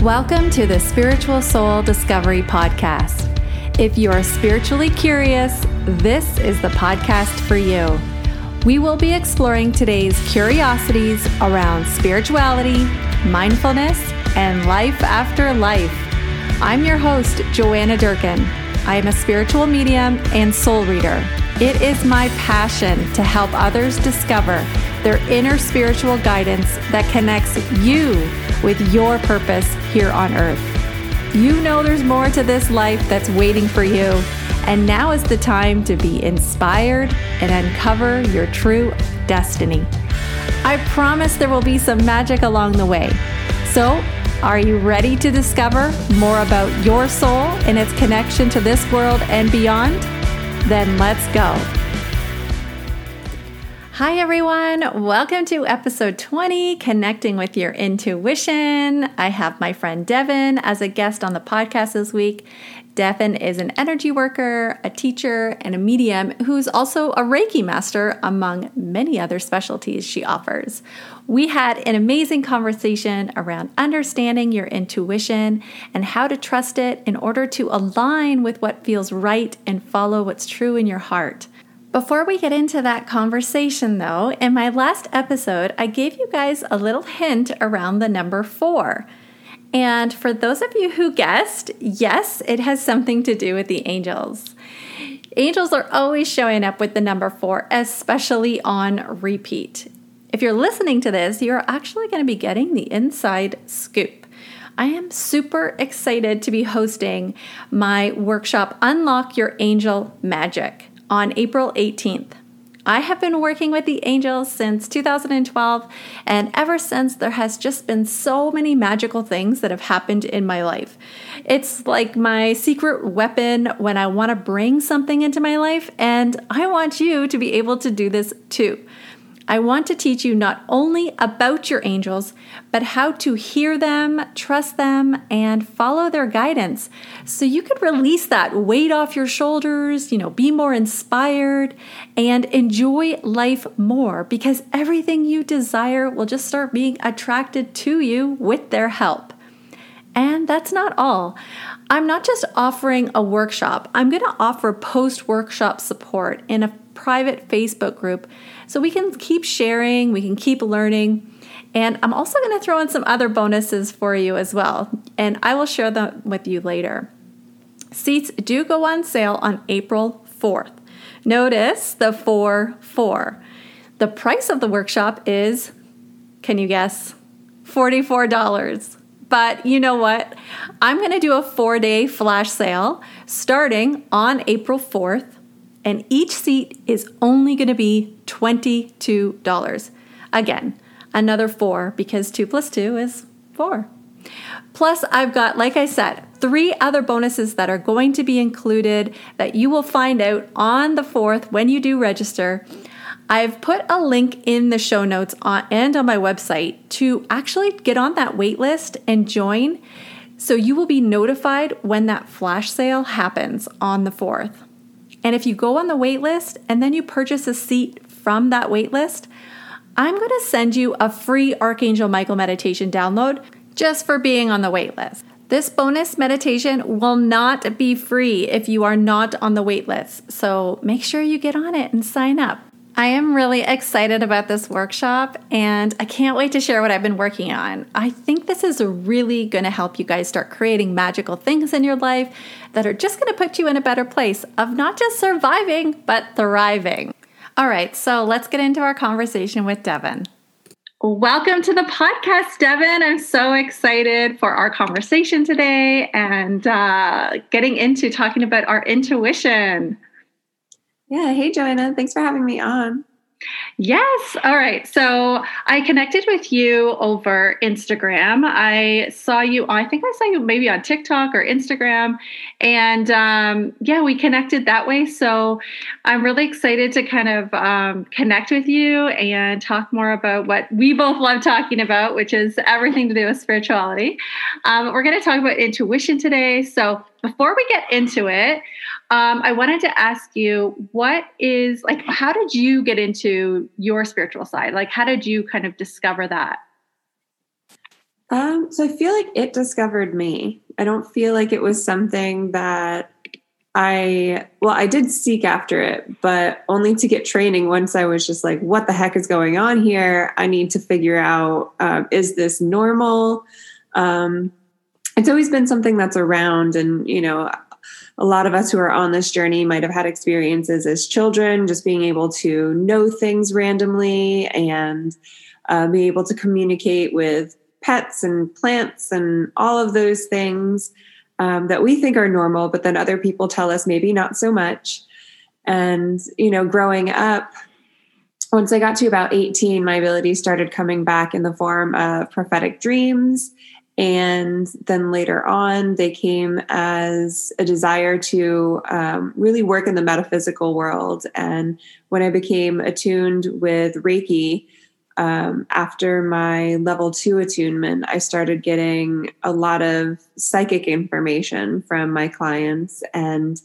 Welcome to the Spiritual Soul Discovery Podcast. If you are spiritually curious, this is the podcast for you. We will be exploring today's curiosities around spirituality, mindfulness, and life after life. I'm your host, Joanna Durkin. I am a spiritual medium and soul reader. It is my passion to help others discover their inner spiritual guidance that connects you with your purpose here on earth. You know there's more to this life that's waiting for you, and now is the time to be inspired and uncover your true destiny. I promise there will be some magic along the way. So, are you ready to discover more about your soul and its connection to this world and beyond? Then let's go. Hi, everyone. Welcome to episode 20, Connecting with Your Intuition. I have my friend Devin as a guest on the podcast this week. Devin is an energy worker, a teacher, and a medium who's also a Reiki master, among many other specialties she offers. We had an amazing conversation around understanding your intuition and how to trust it in order to align with what feels right and follow what's true in your heart. Before we get into that conversation, though, in my last episode, I gave you guys a little hint around the number 4. And for those of you who guessed, yes, it has something to do with the angels. Angels are always showing up with the number 4, especially on repeat. If you're listening to this, you're actually going to be getting the inside scoop. I am super excited to be hosting my workshop, Unlock Your Angel Magic, on April 18th. I have been working with the angels since 2012, and ever since, there has just been so many magical things that have happened in my life. It's like my secret weapon when I want to bring something into my life, and I want you to be able to do this too. I want to teach you not only about your angels, but how to hear them, trust them, and follow their guidance so you could release that weight off your shoulders, be more inspired, and enjoy life more, because everything you desire will just start being attracted to you with their help. And that's not all. I'm not just offering a workshop. I'm going to offer post-workshop support in a private Facebook group so we can keep sharing, we can keep learning. And I'm also going to throw in some other bonuses for you as well. And I will share them with you later. Seats do go on sale on April 4th. Notice the 4-4. The price of the workshop is, can you guess, $44. But you know what? I'm going to do a 4-day flash sale starting on April 4th, and each seat is only going to be $22. Again, another 4 because 2 plus 2 is 4. Plus, I've got, like I said, 3 other bonuses that are going to be included that you will find out on the 4th when you do register. I've put a link in the show notes and on my website to actually get on that wait list and join, so you will be notified when that flash sale happens on the 4th. And if you go on the wait list and then you purchase a seat from that wait list, I'm going to send you a free Archangel Michael meditation download just for being on the wait list. This bonus meditation will not be free if you are not on the wait list, so make sure you get on it and sign up. I am really excited about this workshop, and I can't wait to share what I've been working on. I think this is really going to help you guys start creating magical things in your life that are just going to put you in a better place of not just surviving, but thriving. All right, so let's get into our conversation with Devin. Welcome to the podcast, Devin. I'm so excited for our conversation today and getting into talking about our intuition. Yeah. Hey, Joanna. Thanks for having me on. Yes. All right. So I connected with you over Instagram. I saw you maybe on TikTok or Instagram. And we connected that way. So I'm really excited to kind of connect with you and talk more about what we both love talking about, which is everything to do with spirituality. We're going to talk about intuition today. So before we get into it, I wanted to ask you, how did you get into your spiritual side? How did you kind of discover that? So I feel like it discovered me. I don't feel like it was something that I did seek after it, but only to get training once I was just like, what the heck is going on here? I need to figure out, is this normal? It's always been something that's around. And, a lot of us who are on this journey might have had experiences as children, just being able to know things randomly and be able to communicate with pets and plants and all of those things that we think are normal, but then other people tell us maybe not so much. And, growing up, once I got to about 18, my abilities started coming back in the form of prophetic dreams. And then later on, they came as a desire to really work in the metaphysical world. And when I became attuned with Reiki, after my level 2 attunement, I started getting a lot of psychic information from my clients, and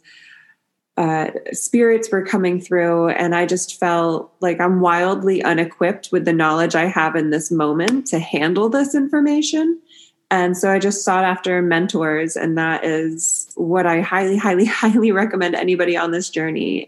spirits were coming through. And I just felt like I'm wildly unequipped with the knowledge I have in this moment to handle this information. And so I just sought after mentors, and that is what I highly, highly, highly recommend anybody on this journey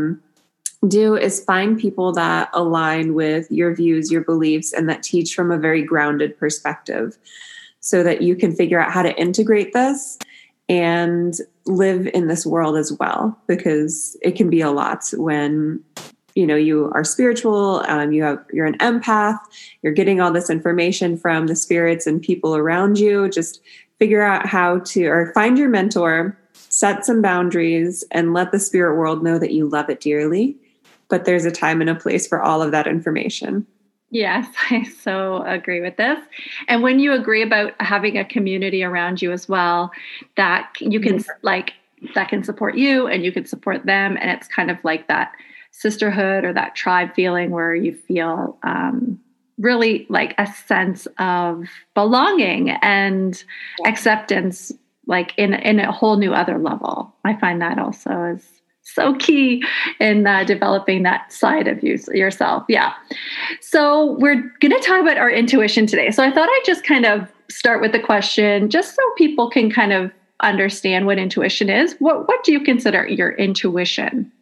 do, is find people that align with your views, your beliefs, and that teach from a very grounded perspective so that you can figure out how to integrate this and live in this world as well, because it can be a lot when you are spiritual, you're an empath, you're getting all this information from the spirits and people around you. Just figure out or find your mentor, set some boundaries, and let the spirit world know that you love it dearly. But there's a time and a place for all of that information. Yes, I so agree with this. And when you agree about having a community around you as well, that you can that can support you and you can support them. And it's kind of like that sisterhood or that tribe feeling where you feel really like a sense of belonging and acceptance, like in a whole new other level. I find that also is so key in developing that side of yourself. Yeah. So we're going to talk about our intuition today. So I thought I'd just kind of start with the question, just so people can kind of understand what intuition is. What do you consider your intuition?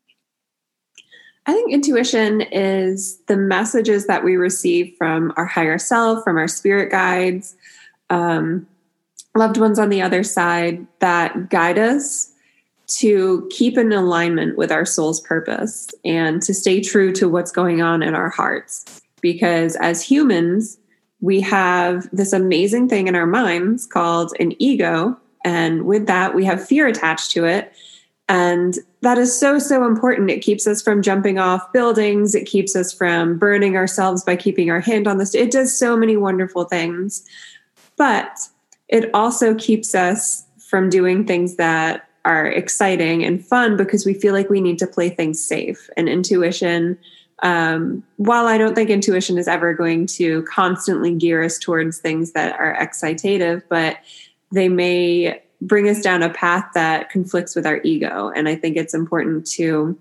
I think intuition is the messages that we receive from our higher self, from our spirit guides, loved ones on the other side that guide us to keep in alignment with our soul's purpose and to stay true to what's going on in our hearts. Because as humans, we have this amazing thing in our minds called an ego. And with that, we have fear attached to it. And that is so, so important. It keeps us from jumping off buildings. It keeps us from burning ourselves by keeping our hand on this. It does so many wonderful things. But it also keeps us from doing things that are exciting and fun because we feel like we need to play things safe. And intuition, while I don't think intuition is ever going to constantly gear us towards things that are excitative, but they may bring us down a path that conflicts with our ego. And I think it's important to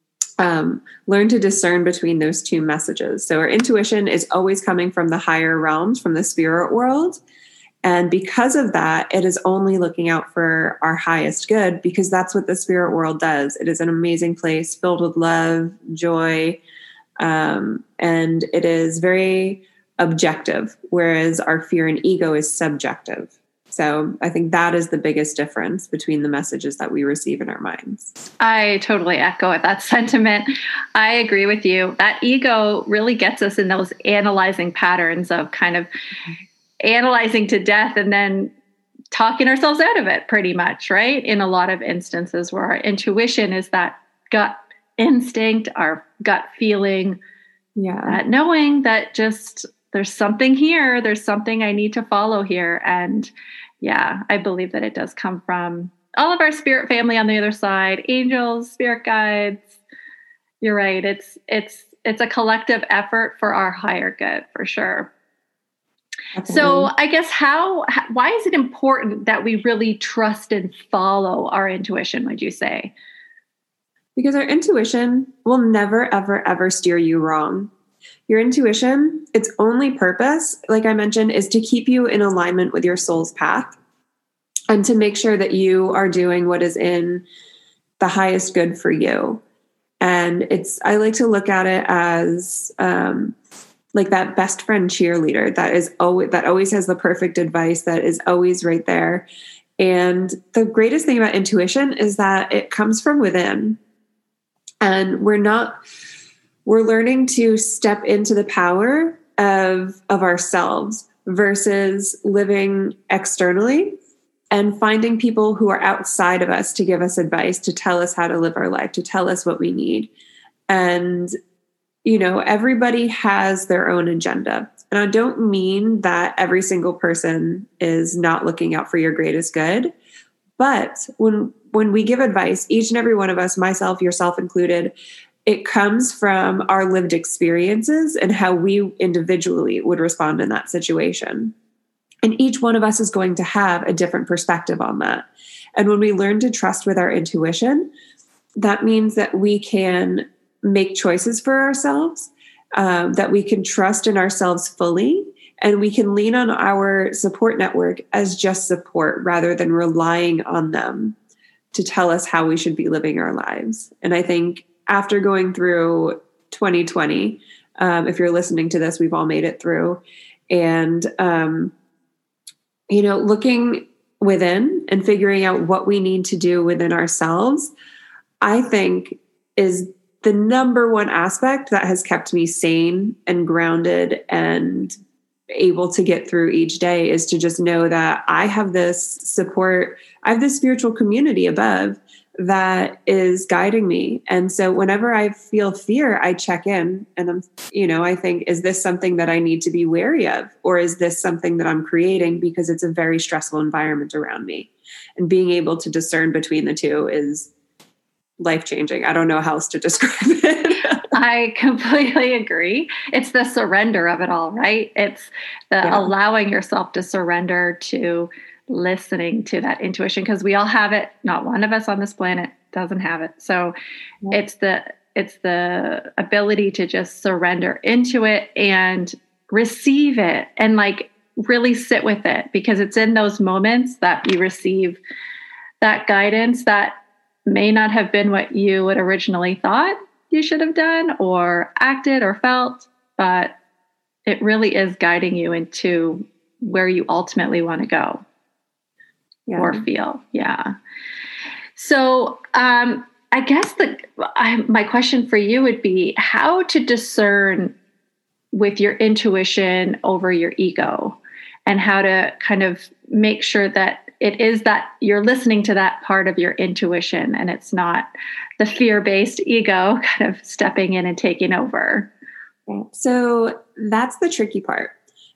learn to discern between those two messages. So our intuition is always coming from the higher realms, from the spirit world. And because of that, it is only looking out for our highest good, because that's what the spirit world does. It is an amazing place filled with love, joy, and it is very objective, whereas our fear and ego is subjective. So I think that is the biggest difference between the messages that we receive in our minds. I totally echo that sentiment. I agree with you. That ego really gets us in those analyzing patterns of kind of analyzing to death and then talking ourselves out of it pretty much, right? In a lot of instances where our intuition is that gut instinct, our gut feeling, that knowing that just there's something here, there's something I need to follow here. And yeah, I believe that it does come from all of our spirit family on the other side, angels, spirit guides. You're right. It's a collective effort for our higher good, for sure. Absolutely. So I guess why is it important that we really trust and follow our intuition, would you say? Because our intuition will never, ever, ever steer you wrong. Your intuition, its only purpose, like I mentioned, is to keep you in alignment with your soul's path and to make sure that you are doing what is in the highest good for you. And I like to look at it as like that best friend cheerleader that always has the perfect advice, that is always right there. And the greatest thing about intuition is that it comes from within. And we're learning to step into the power of ourselves versus living externally and finding people who are outside of us to give us advice, to tell us how to live our life, to tell us what we need. And, everybody has their own agenda. And I don't mean that every single person is not looking out for your greatest good. But when we give advice, each and every one of us, myself, yourself included, it comes from our lived experiences and how we individually would respond in that situation. And each one of us is going to have a different perspective on that. And when we learn to trust with our intuition, that means that we can make choices for ourselves, that we can trust in ourselves fully, and we can lean on our support network as just support rather than relying on them to tell us how we should be living our lives. And I think after going through 2020, if you're listening to this, we've all made it through. And, looking within and figuring out what we need to do within ourselves, I think is the number one aspect that has kept me sane and grounded and able to get through each day, is to just know that I have this support. I have this spiritual community above that is guiding me. And so whenever I feel fear, I check in and I think, is this something that I need to be wary of? Or is this something that I'm creating because it's a very stressful environment around me? And being able to discern between the two is life-changing. I don't know how else to describe it. I completely agree. It's the surrender of it all, right? It's the allowing yourself to surrender to listening to that intuition, because we all have it. Not one of us on this planet doesn't have it. So it's the ability to just surrender into it and receive it and really sit with it, because it's in those moments that you receive that guidance that may not have been what you had originally thought you should have done or acted or felt, but it really is guiding you into where you ultimately want to go or feel. Yeah. So I guess my question for you would be how to discern with your intuition over your ego, and how to kind of make sure that it is that you're listening to that part of your intuition and it's not the fear-based ego kind of stepping in and taking over. So that's the tricky part.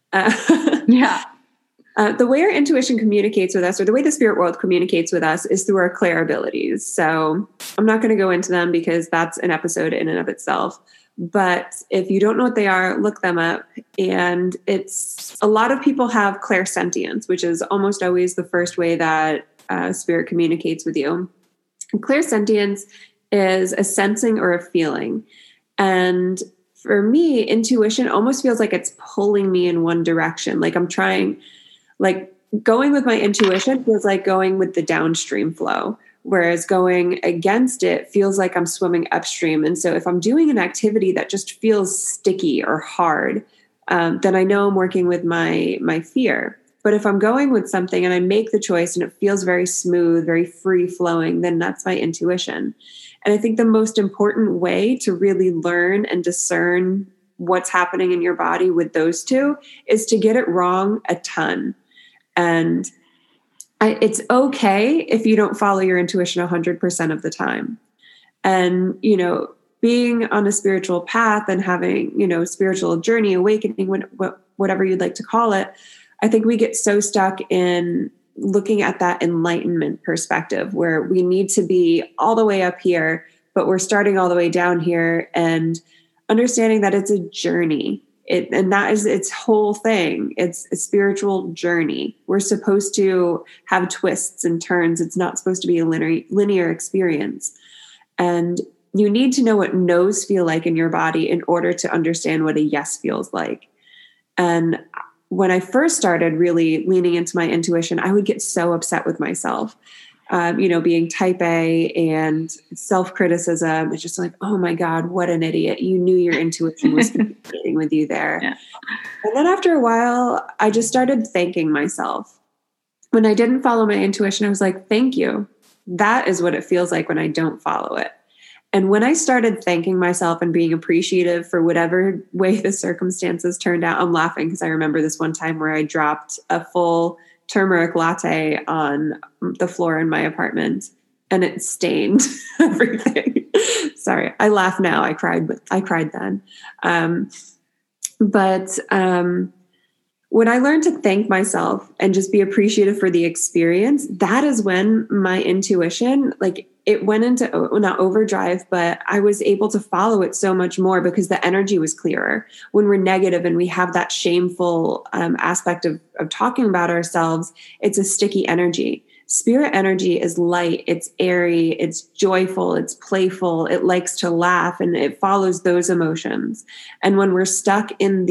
Yeah. The way our intuition communicates with us, or the way the spirit world communicates with us, is through our clair abilities. So I'm not going to go into them because that's an episode in and of itself. But if you don't know what they are, look them up. And a lot of people have clairsentience, which is almost always the first way that spirit communicates with you. And clairsentience is a sensing or a feeling. And for me, intuition almost feels like it's pulling me in one direction. Like I'm trying, going with my intuition feels like going with the downstream flow. Whereas going against it feels like I'm swimming upstream. And so if I'm doing an activity that just feels sticky or hard, then I know I'm working with my fear. But if I'm going with something and I make the choice and it feels very smooth, very free flowing, then that's my intuition. And I think the most important way to really learn and discern what's happening in your body with those two is to get it wrong a ton. And it's okay if you don't follow your intuition 100% of the time. And, being on a spiritual path and having, spiritual journey, awakening, whatever you'd like to call it, I think we get so stuck in looking at that enlightenment perspective where we need to be all the way up here, but we're starting all the way down here, and understanding that it's a journey. And that is its whole thing. It's a spiritual journey. We're supposed to have twists and turns. It's not supposed to be a linear experience. And you need to know what no's feel like in your body in order to understand what a yes feels like. And when I first started really leaning into my intuition, I would get so upset with myself. Being type A and self-criticism. It's just like, oh my God, what an idiot. You knew your intuition was communicating with you there. Yeah. And then after a while, I just started thanking myself. When I didn't follow my intuition, I was like, thank you. That is what it feels like when I don't follow it. And when I started thanking myself and being appreciative for whatever way the circumstances turned out, I'm laughing because I remember this one time where I dropped a full turmeric latte on the floor in my apartment and it stained everything. Sorry, I laugh now. I cried then. But when I learned to thank myself and just be appreciative for the experience, that is when my intuition, it went into not overdrive, but I was able to follow it so much more because the energy was clearer. When we're negative and we have that shameful aspect of talking about ourselves, it's a sticky energy. Spirit energy is light, it's airy, it's joyful, it's playful, it likes to laugh, and it follows those emotions. And when we're stuck in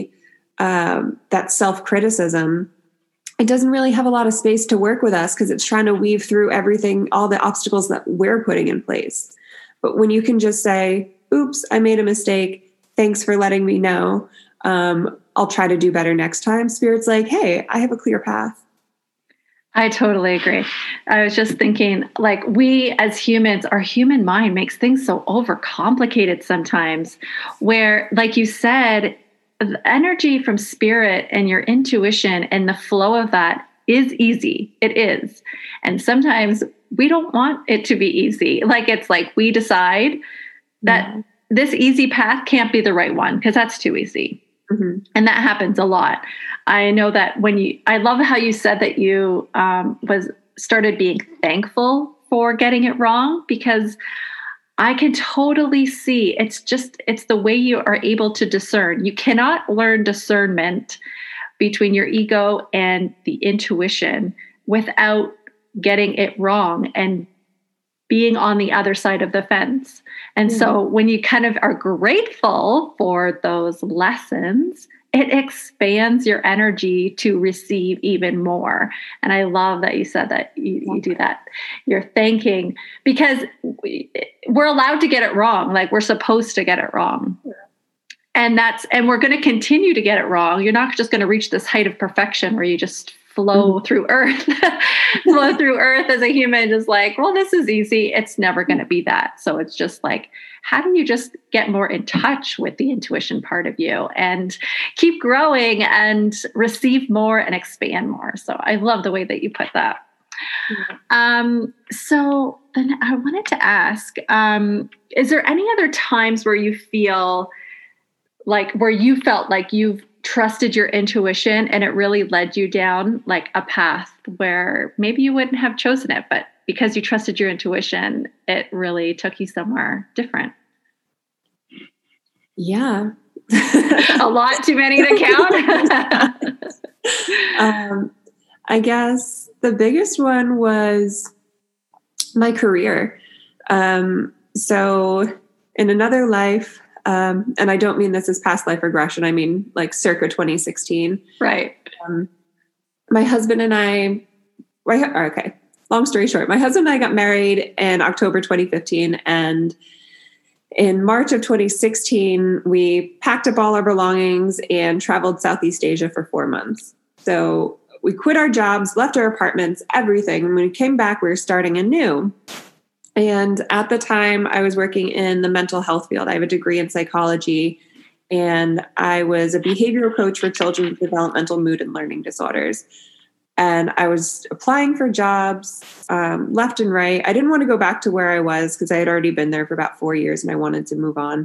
that self-criticism, it doesn't really have a lot of space to work with us because it's trying to weave through everything, all the obstacles that we're putting in place. But when you can just say, oops, I made a mistake. Thanks for letting me know. I'll try to do better next time. Spirit's like, hey, I have a clear path. I totally agree. I was just thinking, we as humans, our human mind makes things so overcomplicated sometimes where, like you said, the energy from spirit and your intuition and the flow of that is easy. It is. And sometimes we don't want it to be easy. It's like we decide that this easy path can't be the right one because that's too easy. Mm-hmm. And that happens a lot. I know that I love how you said that you started being thankful for getting it wrong, because I can totally see it's the way you are able to discern. You cannot learn discernment between your ego and the intuition without getting it wrong and being on the other side of the fence. And so when you kind of are grateful for those lessons, it expands your energy to receive even more. And I love that you said that you do that. You're thanking, because we're allowed to get it wrong. We're supposed to get it wrong. And we're going to continue to get it wrong. You're not just going to reach this height of perfection where you just flow through earth, flow through earth as a human, just well, this is easy. It's never going to be that. So it's just how do you just get more in touch with the intuition part of you and keep growing and receive more and expand more? So I love the way that you put that. So then I wanted to ask, is there any other times where you feel where you felt like you've trusted your intuition and it really led you down a path where maybe you wouldn't have chosen it, but because you trusted your intuition, it really took you somewhere different? Yeah. A lot too many to count. I guess the biggest one was my career. So in another life, and I don't mean this as past life regression, I mean circa 2016. Right. My husband and I, okay, long story short, my husband and I got married in October 2015. And in March of 2016, we packed up all our belongings and traveled Southeast Asia for 4 months. So we quit our jobs, left our apartments, everything. When we came back, we were starting anew. And at the time, I was working in the mental health field. I have a degree in psychology, and I was a behavioral coach for children with developmental mood and learning disorders. And I was applying for jobs left and right. I didn't want to go back to where I was because I had already been there for about 4 years and I wanted to move on.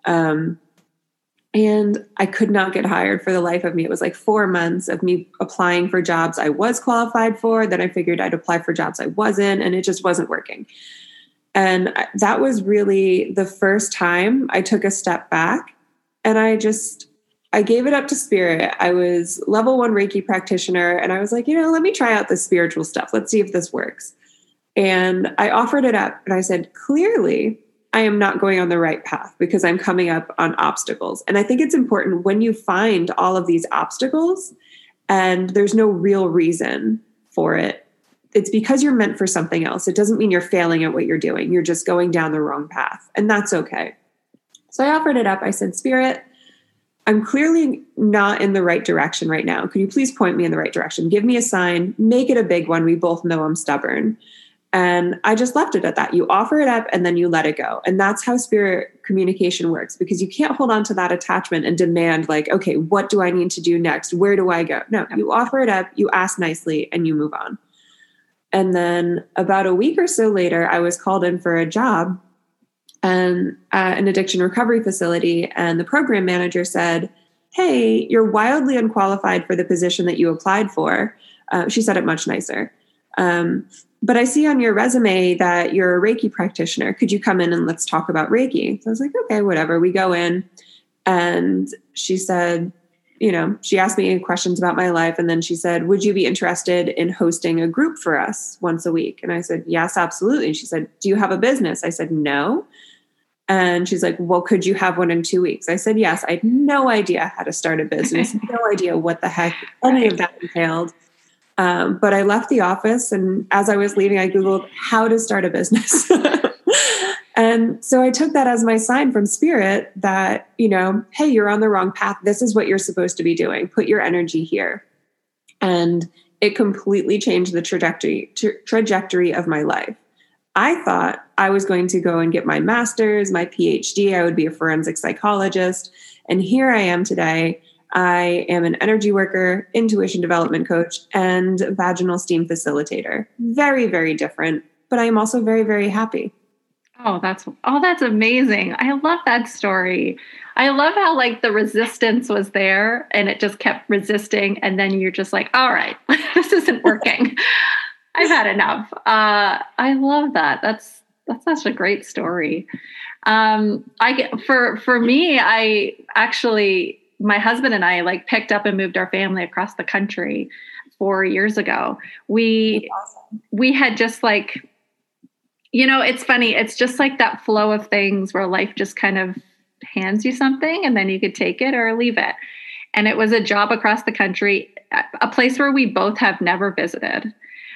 And I could not get hired for the life of me. It was 4 months of me applying for jobs I was qualified for. Then I figured I'd apply for jobs I wasn't, and it just wasn't working. And that was really the first time I took a step back, and I gave it up to spirit. I was level 1 Reiki practitioner, and I was like, let me try out this spiritual stuff. Let's see if this works. And I offered it up, and I said, clearly, I am not going on the right path because I'm coming up on obstacles. And I think it's important when you find all of these obstacles and there's no real reason for it, it's because you're meant for something else. It doesn't mean you're failing at what you're doing. You're just going down the wrong path, and that's okay. So I offered it up. I said, Spirit, I'm clearly not in the right direction right now. Could you please point me in the right direction? Give me a sign, make it a big one. We both know I'm stubborn. And I just left it at that. You offer it up and then you let it go. And that's how spirit communication works, because you can't hold on to that attachment and demand like, okay, what do I need to do next? Where do I go? No, you offer it up, you ask nicely, and you move on. And then about a week or so later, I was called in for a job and at an addiction recovery facility. And the program manager said, hey, you're wildly unqualified for the position that you applied for. She said it much nicer. But I see on your resume that you're a Reiki practitioner. Could you come in and let's talk about Reiki? So I was like, okay, whatever. We go in and she said, she asked me questions about my life. And then she said, would you be interested in hosting a group for us once a week? And I said, yes, absolutely. And she said, do you have a business? I said, no. And she's like, well, could you have one in 2 weeks? I said, yes. I had no idea how to start a business, no idea what the heck any of that entailed. But I left the office, and as I was leaving, I Googled how to start a business. And so I took that as my sign from spirit that, hey, you're on the wrong path. This is what you're supposed to be doing. Put your energy here. And it completely changed the trajectory of my life. I thought I was going to go and get my master's, my PhD. I would be a forensic psychologist. And here I am today. I am an energy worker, intuition development coach, and vaginal steam facilitator. Very, very different, but I am also very, very happy. Oh, that's amazing. I love that story. I love how the resistance was there and it just kept resisting. And then you're just like, all right, this isn't working. I've had enough. I love that. That's such a great story. For me, I actually, my husband and I picked up and moved our family across the country 4 years ago. We had just it's funny. It's just that flow of things where life just kind of hands you something and then you could take it or leave it. And it was a job across the country, a place where we both have never visited.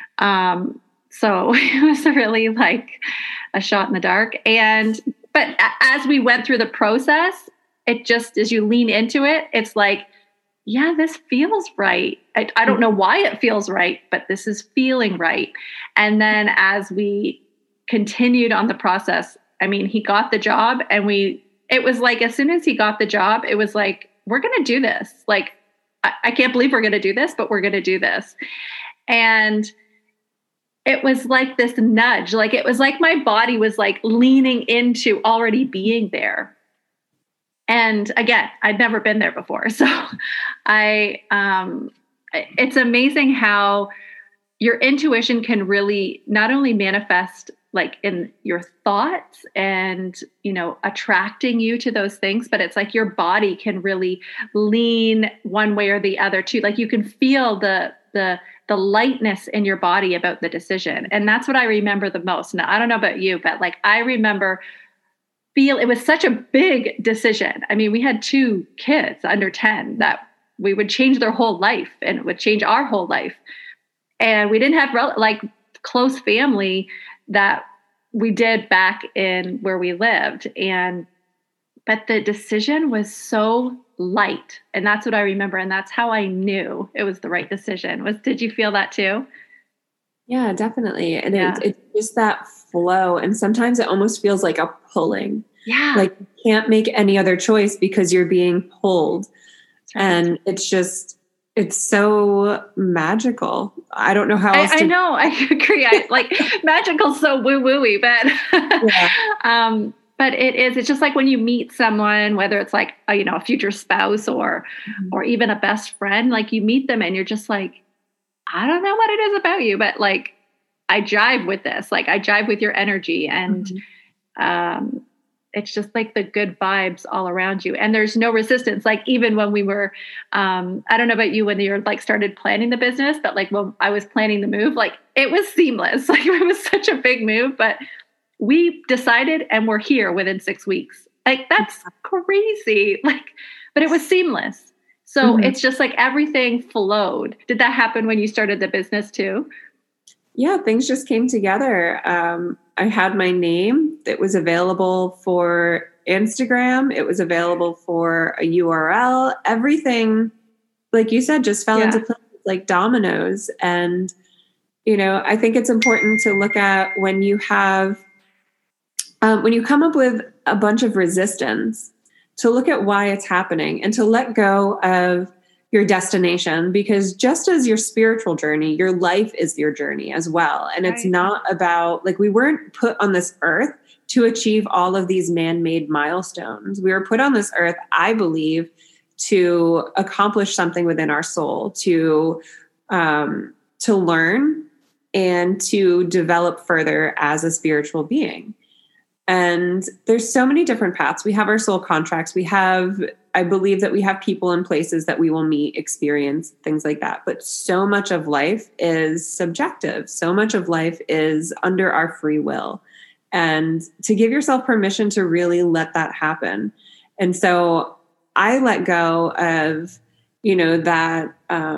So it was really a shot in the dark. But as we went through the process, it just, as you lean into it, it's yeah, this feels right. I don't know why it feels right, but this is feeling right. And then as we continued on the process, he got the job and it was as soon as he got the job, it was we're going to do this. I can't believe we're going to do this, but we're going to do this. And it was this nudge, it was my body was leaning into already being there. And again, I'd never been there before. So it's amazing how your intuition can really not only manifest in your thoughts and, attracting you to those things, but it's your body can really lean one way or the other too. You can feel the lightness in your body about the decision. And that's what I remember the most. Now, I don't know about you, but I remember it was such a big decision. We had 2 kids under 10 that we would change their whole life and it would change our whole life. And we didn't have close family that we did back in where we lived. But the decision was so light. And that's what I remember. And that's how I knew it was the right decision. Did you feel that too? Yeah, definitely. And it's just that flow. And sometimes it almost feels like a pulling. Yeah. You can't make any other choice because you're being pulled. Right. And it's so magical. I don't know how else I know. I agree. Magical's so woo-woo-y, but yeah. But it's just when you meet someone, whether it's a future spouse or even a best friend, you meet them and you're just I don't know what it is about you, but I jive with this. I jive with your energy and it's just the good vibes all around you. And there's no resistance. Even when we were, I don't know about you, when you're started planning the business, but when I was planning the move, it was seamless. It was such a big move, but we decided and we're here within 6 weeks. Like, that's crazy. Like, but it was seamless. So it's just like everything flowed. Did that happen when you started the business too? Yeah, things just came together. I had my name that was available for Instagram. It was available for a URL. Everything, like you said, just fell into place like dominoes. And, I think it's important to look at when you have, when you come up with a bunch of resistance, to look at why it's happening and to let go of your destination, because just as your spiritual journey, your life is your journey as well. And it's not about, like, we weren't put on this earth to achieve all of these man-made milestones. We were put on this earth, I believe, to accomplish something within our soul, to learn and to develop further as a spiritual being. And there's so many different paths. We have our soul contracts. I believe that we have people and places that we will meet, experience, things like that. But so much of life is subjective. So much of life is under our free will. And to give yourself permission to really let that happen. And so I let go of, that,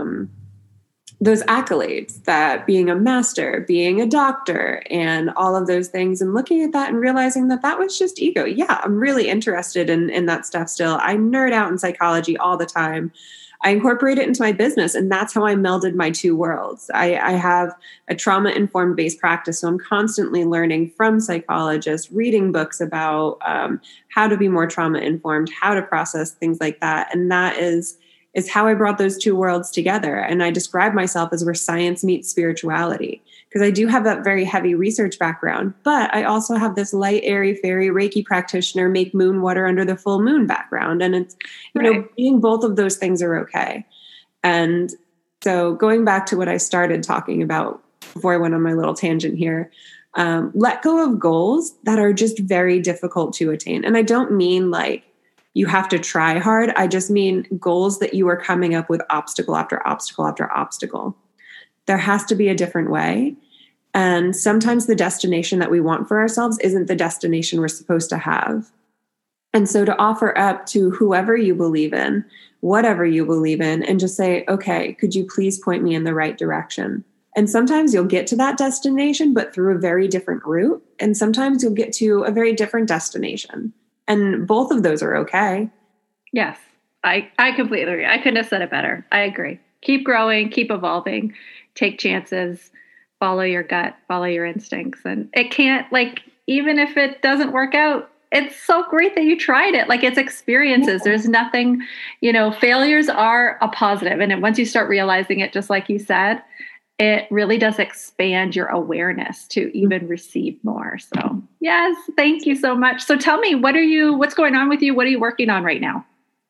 those accolades, that being a master, being a doctor, and all of those things, and looking at that and realizing that that was just ego. Yeah, I'm really interested in that stuff still. I nerd out in psychology all the time. I incorporate it into my business, and that's how I melded my two worlds. I have a trauma-informed based practice, so I'm constantly learning from psychologists, reading books about how to be more trauma-informed, how to process things like that. And that is how I brought those two worlds together. And I describe myself as where science meets spirituality, because I do have that very heavy research background, but I also have this light, airy, fairy Reiki practitioner, make moon water under the full moon background. And it's, being both of those things are okay. And so going back to what I started talking about before I went on my little tangent here, let go of goals that are just very difficult to attain. And I don't mean like, you have to try hard. I just mean goals that you are coming up with obstacle after obstacle after obstacle. There has to be a different way. And sometimes the destination that we want for ourselves isn't the destination we're supposed to have. And so to offer up to whoever you believe in, whatever you believe in, and just say, okay, could you please point me in the right direction? And sometimes you'll get to that destination, but through a very different route. And sometimes you'll get to a very different destination. And both of those are okay. Yes, I completely agree. I couldn't have said it better. I agree. Keep growing, keep evolving, take chances, follow your gut, follow your instincts. And it can't, like, even if it doesn't work out, it's so great that you tried it. Like, it's experiences. Yeah. There's nothing, failures are a positive. And once you start realizing it, just like you said, it really does expand your awareness to even receive more. So yes, thank you so much. So tell me, what's going on with you? What are you working on right now?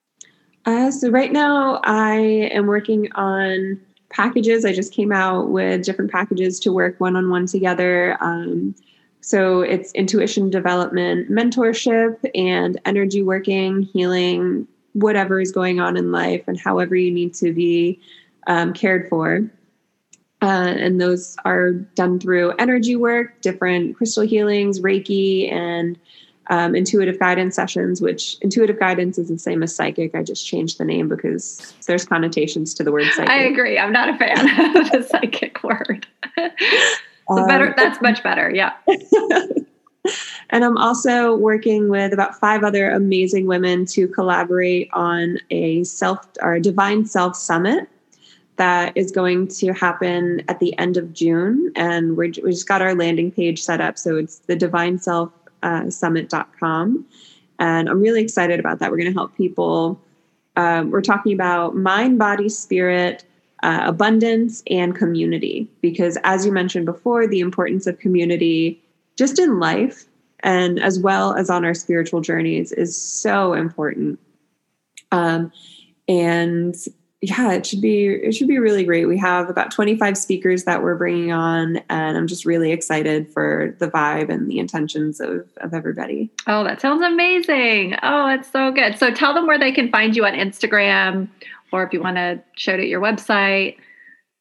So right now I am working on packages. I just came out with different packages to work one-on-one together. So it's intuition development, mentorship, and energy working, healing, whatever is going on in life and however you need to be cared for. And those are done through energy work, different crystal healings, Reiki, and intuitive guidance sessions, which intuitive guidance is the same as psychic. I just changed the name because there's connotations to the word psychic. I agree. I'm not a fan of the psychic word. That's much better. Yeah. And I'm also working with about 5 other amazing women to collaborate on a Divine Self Summit that is going to happen at the end of June. And we just got our landing page set up. So it's the divineselfsummit.com. And I'm really excited about that. We're going to help people. We're talking about mind, body, spirit, abundance, and community. Because as you mentioned before, the importance of community just in life and as well as on our spiritual journeys is so important. And yeah, it should be really great. We have about 25 speakers that we're bringing on, and I'm just really excited for the vibe and the intentions of everybody. Oh, that sounds amazing. Oh, it's so good. So tell them where they can find you on Instagram, or if you want to shout out your website.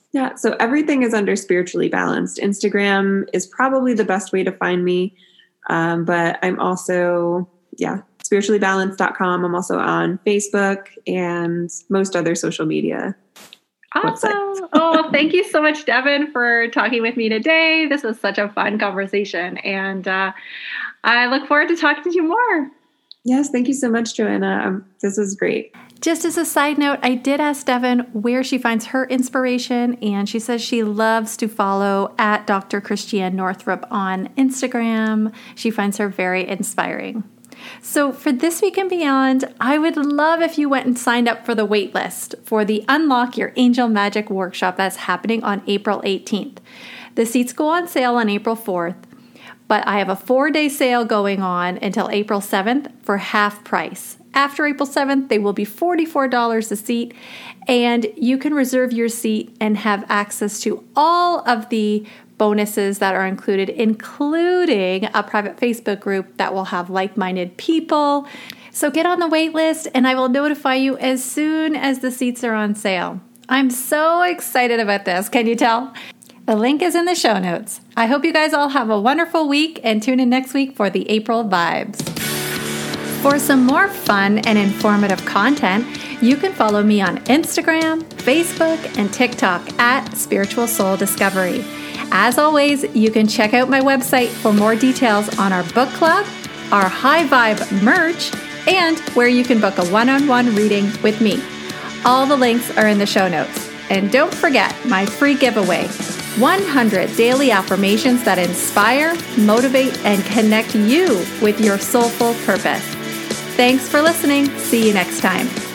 Yeah, so everything is under Spiritually Balanced. Instagram is probably the best way to find me. But I'm also, spirituallybalanced.com. I'm also on Facebook and most other social media. Awesome. Oh, thank you so much, Devin, for talking with me today. This was such a fun conversation, and I look forward to talking to you more. Yes, thank you so much, Joanna. This was great. Just as a side note, I did ask Devin where she finds her inspiration, and she says she loves to follow at Dr. Christiane Northrup on Instagram. She finds her very inspiring. So for this week and beyond, I would love if you went and signed up for the wait list for the Unlock Your Angel Magic workshop that's happening on April 18th. The seats go on sale on April 4th, but I have a 4-day sale going on until April 7th for half price. After April 7th, they will be $44 a seat, and you can reserve your seat and have access to all of the bonuses that are included, including a private Facebook group that will have like-minded people. So get on the wait list, and I will notify you as soon as the seats are on sale. I'm so excited about this. Can you tell? The link is in the show notes. I hope you guys all have a wonderful week, and tune in next week for the April Vibes. For some more fun and informative content, you can follow me on Instagram, Facebook, and TikTok at Spiritual Soul Discovery. As always, you can check out my website for more details on our book club, our High Vibe merch, and where you can book a one-on-one reading with me. All the links are in the show notes. And don't forget my free giveaway, 100 daily affirmations that inspire, motivate, and connect you with your soulful purpose. Thanks for listening. See you next time.